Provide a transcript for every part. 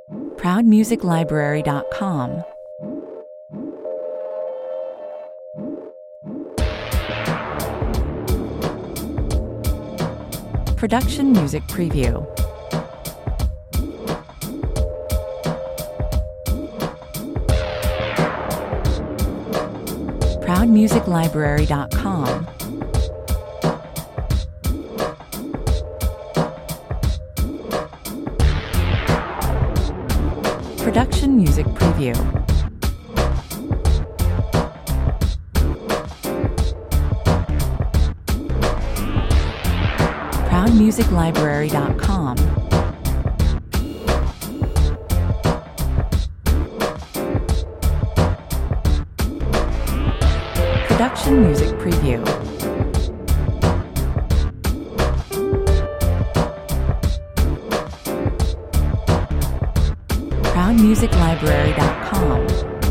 ProudMusicLibrary.com. Production Music Preview. ProudMusicLibrary.com. Production Music Preview. ProudMusicLibrary.com. Production Music Preview. ProudMusicLibrary.com.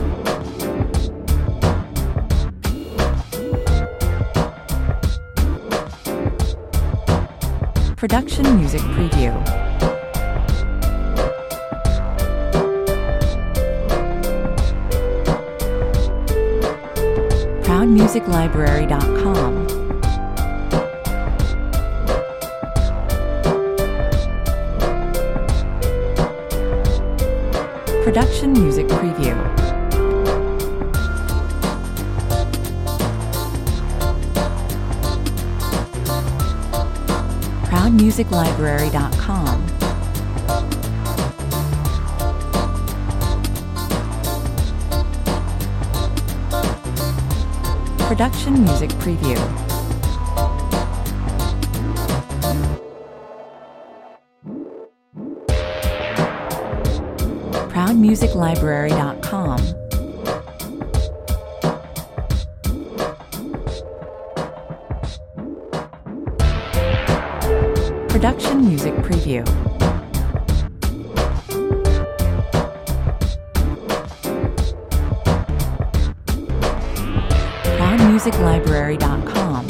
Production Music Preview. ProudMusicLibrary.com. Production Music Preview. ProudMusicLibrary.com. Production Music Preview. ProudMusicLibrary.com. Production Music Preview. ProudMusicLibrary.com.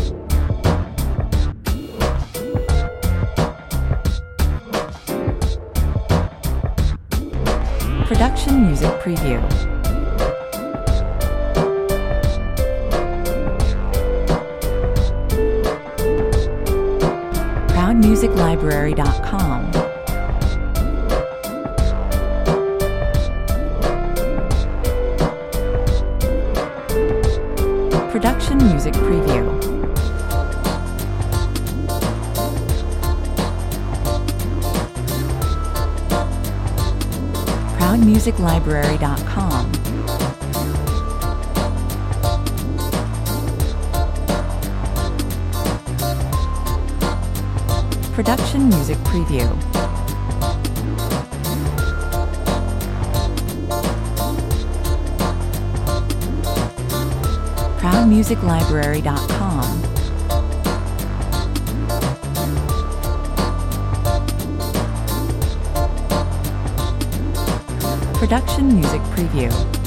Production Music Preview. ProudMusicLibrary.com. Production Music Preview. ProudMusicLibrary.com. Production Music Preview. ProudMusicLibrary.com. Production Music Preview.